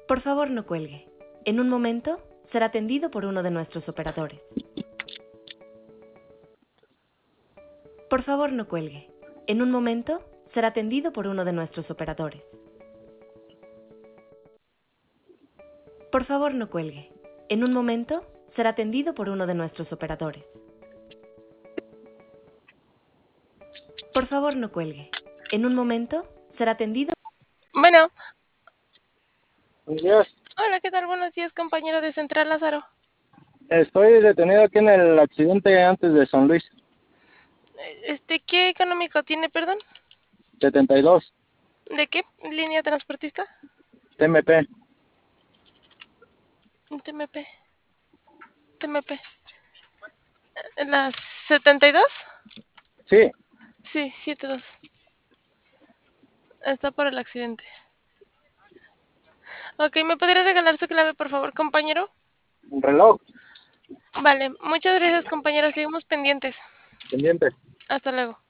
Por favor, no cuelgue. En un momento será atendido por uno de nuestros operadores. Por favor, no cuelgue. En un momento será atendido por uno de nuestros operadores. Por favor, no cuelgue. En un momento será atendido por uno de nuestros operadores. Por favor, no cuelgue. En un momento será atendido. Bueno, Buenos días. hola, ¿qué tal? Buenos días, compañero de Central Lázaro. Estoy detenido aquí en el accidente antes de San Luis, ¿Qué económico tiene, perdón? 72, ¿De qué línea transportista? TMP. TMP. TMP. ¿Las 72? Sí, Sí, 72. Está por el accidente. Ok, ¿me podría regalar su clave, por favor, compañero? un reloj Vale, muchas gracias, compañero. Seguimos pendientes. pendiente. Hasta luego.